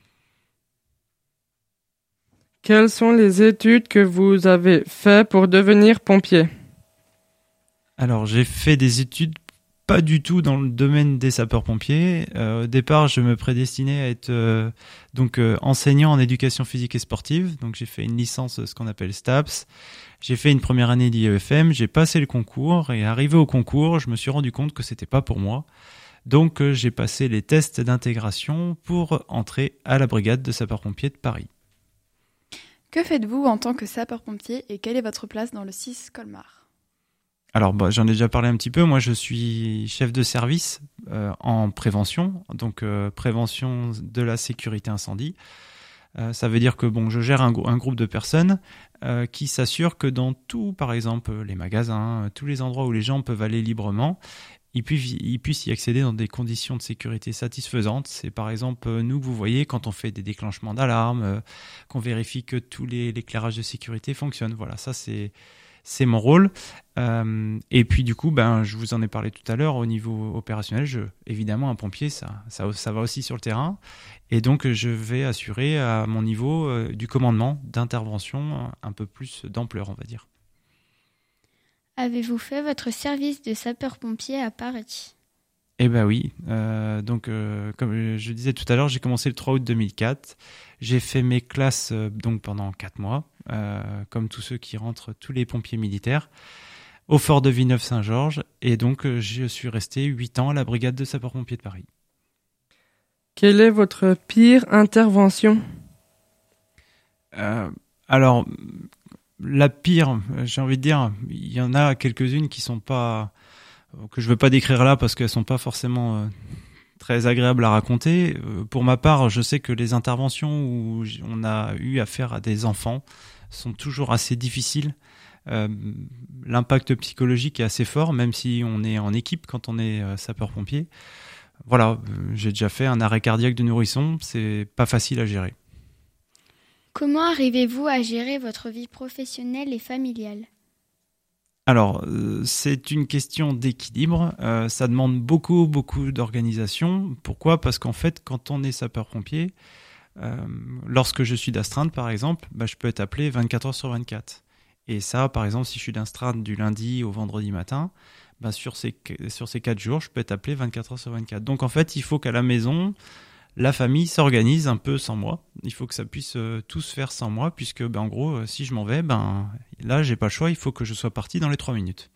Speaker 12: Quelles sont les études que vous avez faites pour devenir pompier ?
Speaker 15: Alors, j'ai fait des études pas du tout dans le domaine des sapeurs-pompiers. Euh, au départ, je me prédestinais à être euh, donc euh, enseignant en éducation physique et sportive. Donc, j'ai fait une licence, ce qu'on appelle STAPS. J'ai fait une première année d'I E F M. J'ai passé le concours et arrivé au concours, je me suis rendu compte que c'était pas pour moi. Donc, euh, j'ai passé les tests d'intégration pour entrer à la brigade de sapeurs-pompiers de Paris.
Speaker 14: Que faites-vous en tant que sapeur-pompier et quelle est votre place dans le six Colmar ?
Speaker 15: Alors, bah, j'en ai déjà parlé un petit peu. Moi, je suis chef de service euh, en prévention, donc euh, prévention de la sécurité incendie. Euh, ça veut dire que bon, je gère un, un groupe de personnes euh, qui s'assurent que dans tout, par exemple, les magasins, tous les endroits où les gens peuvent aller librement, ils puissent, ils puissent y accéder dans des conditions de sécurité satisfaisantes. C'est par exemple nous que vous voyez quand on fait des déclenchements d'alarme, euh, qu'on vérifie que tous les l'éclairage de sécurité fonctionne. Voilà, ça c'est c'est mon rôle. Euh, et puis du coup, ben, je vous en ai parlé tout à l'heure, au niveau opérationnel, je, évidemment, un pompier, ça, ça, ça va aussi sur le terrain. Et donc, je vais assurer à mon niveau euh, du commandement, d'intervention, un peu plus d'ampleur, on va dire.
Speaker 13: Avez-vous fait votre service de sapeur-pompier à Paris ?
Speaker 15: Eh ben oui, euh, donc euh, comme je disais tout à l'heure, j'ai commencé le trois août deux mille quatre. J'ai fait mes classes euh, donc pendant quatre mois, euh, comme tous ceux qui rentrent, tous les pompiers militaires, au fort de Villeneuve-Saint-Georges. Et donc, euh, je suis resté huit ans à la brigade de sapeurs-pompiers de Paris.
Speaker 12: Quelle est votre pire intervention ?
Speaker 15: euh, Alors, la pire, j'ai envie de dire, il y en a quelques-unes qui sont pas... que je ne veux pas décrire là parce qu'elles sont pas forcément euh, très agréables à raconter. Euh, pour ma part, je sais que les interventions où on a eu affaire à des enfants sont toujours assez difficiles. Euh, l'impact psychologique est assez fort, même si on est en équipe quand on est euh, sapeur-pompier. Voilà, euh, j'ai déjà fait un arrêt cardiaque de nourrisson, c'est pas facile à gérer.
Speaker 13: Comment arrivez-vous à gérer votre vie professionnelle et familiale ?
Speaker 15: Alors, euh, c'est une question d'équilibre. Euh, ça demande beaucoup, beaucoup d'organisation. Pourquoi ? Parce qu'en fait, quand on est sapeur-pompier, euh, lorsque je suis d'astreinte, par exemple, bah, je peux être appelé vingt-quatre heures sur vingt-quatre. Et ça, par exemple, si je suis d'astreinte du lundi au vendredi matin, bah, sur ces, sur ces quatre jours, je peux être appelé vingt-quatre heures sur vingt-quatre. Donc, en fait, il faut qu'à la maison, la famille s'organise un peu sans moi. Il faut que ça puisse euh, tout se faire sans moi, puisque, ben, en gros, euh, si je m'en vais, ben, là, j'ai pas le choix, il faut que je sois parti dans les trois minutes.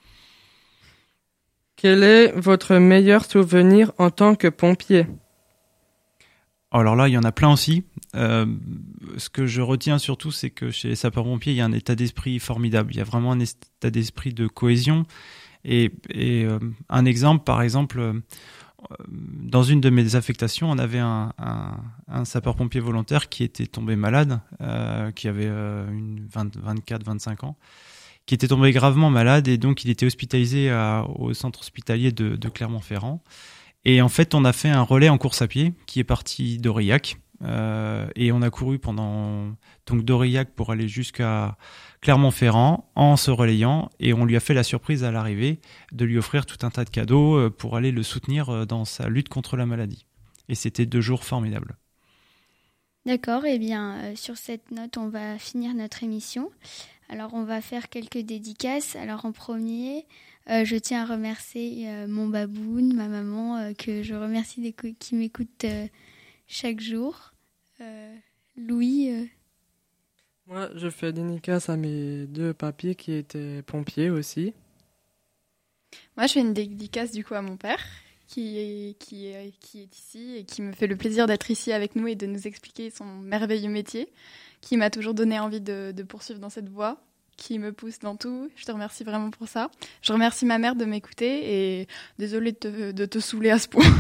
Speaker 12: Quel est votre meilleur souvenir en tant que pompier ?
Speaker 15: Alors là, il y en a plein aussi. Euh, ce que je retiens surtout, c'est que chez les sapeurs-pompiers, il y a un état d'esprit formidable. Il y a vraiment un état d'esprit de cohésion. Et, et euh, un exemple, par exemple... Euh, dans une de mes affectations, on avait un, un, un sapeur-pompier volontaire qui était tombé malade, euh, qui avait euh, une vingt, vingt-quatre vingt-cinq ans, qui était tombé gravement malade et donc il était hospitalisé à, au centre hospitalier de, de Clermont-Ferrand. Et en fait, on a fait un relais en course à pied qui est parti d'Aurillac euh, et on a couru pendant donc d'Aurillac pour aller jusqu'à Clermont-Ferrand en se relayant et on lui a fait la surprise à l'arrivée de lui offrir tout un tas de cadeaux pour aller le soutenir dans sa lutte contre la maladie. Et c'était deux jours formidables.
Speaker 13: D'accord, et eh bien euh, sur cette note, on va finir notre émission. Alors on va faire quelques dédicaces. Alors en premier, euh, je tiens à remercier euh, mon baboun, ma maman, euh, que je remercie qui m'écoute euh, chaque jour. Euh, Louis... Euh...
Speaker 12: Moi, je fais dédicace à mes deux papiers qui étaient pompiers aussi.
Speaker 14: Moi, je fais une dédicace du coup à mon père qui est, qui est, qui est ici et qui me fait le plaisir d'être ici avec nous et de nous expliquer son merveilleux métier, qui m'a toujours donné envie de, de poursuivre dans cette voie, qui me pousse dans tout. Je te remercie vraiment pour ça. Je remercie ma mère de m'écouter et désolée de te, de te saouler à ce point.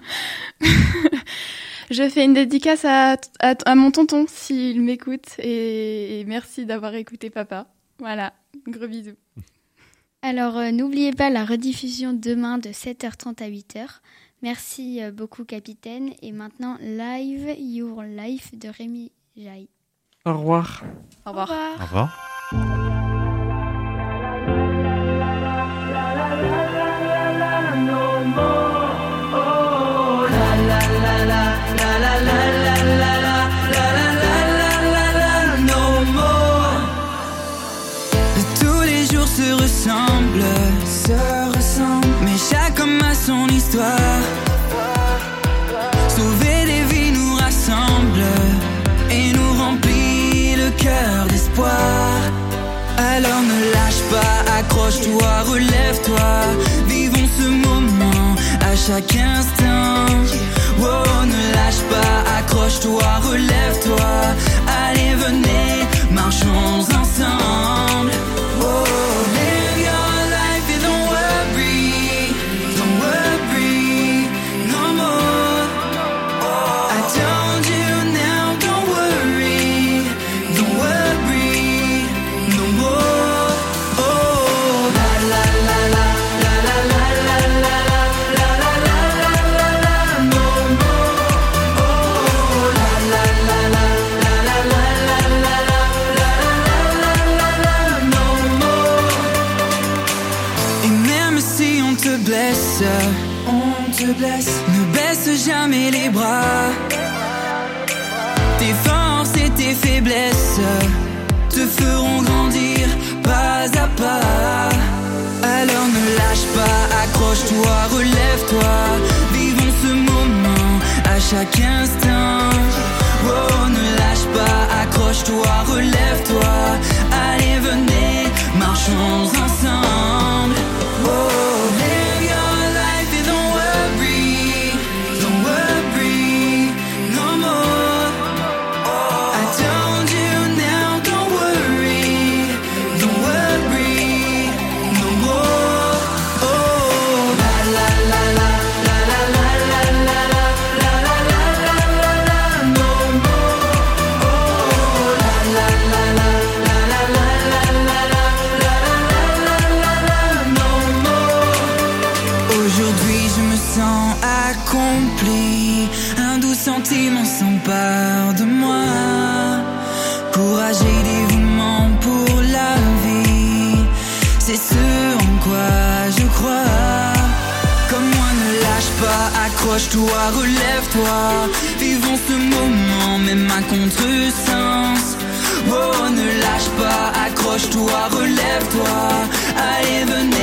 Speaker 14: Je fais une dédicace à, à, à mon tonton s'il m'écoute et, et merci d'avoir écouté papa. Voilà, gros bisous.
Speaker 13: Alors euh, n'oubliez pas la rediffusion demain de sept heures trente à huit heures. Merci euh, beaucoup capitaine. Et maintenant Live Your Life de Rémi Jaille.
Speaker 12: Au revoir.
Speaker 14: Au revoir.
Speaker 15: Au revoir.
Speaker 5: Se ressemble, mais chaque homme a son histoire. Sauver des vies nous rassemble et nous remplit le cœur d'espoir. Alors ne lâche pas, accroche-toi, relève-toi. Vivons ce moment à chaque instant. Oh, ne lâche pas, accroche-toi, relève-toi. Allez, venez, marchons ensemble. Oh, accroche-toi, relève-toi, vivons ce moment à chaque instant. Oh, ne lâche pas, accroche-toi, relève-toi, allez venez, marchons ensemble. Oh, live your life and don't worry, don't worry no more. I told you now, don't worry, don't worry no more. Oh, la la la la la la la la la la la la la la no more. Oh, la la la la la la la la la la la la no more. Aujourd'hui je me sens accompli, un doux sentiment s'empare de moi. Courage et dévouement pour la vie, c'est ce en quoi je crois. Comme moi ne lâche pas, accroche-toi, relève-toi, vivons ce moment même à contresens. Oh, ne lâche pas, accroche-toi, relève-toi, allez venez.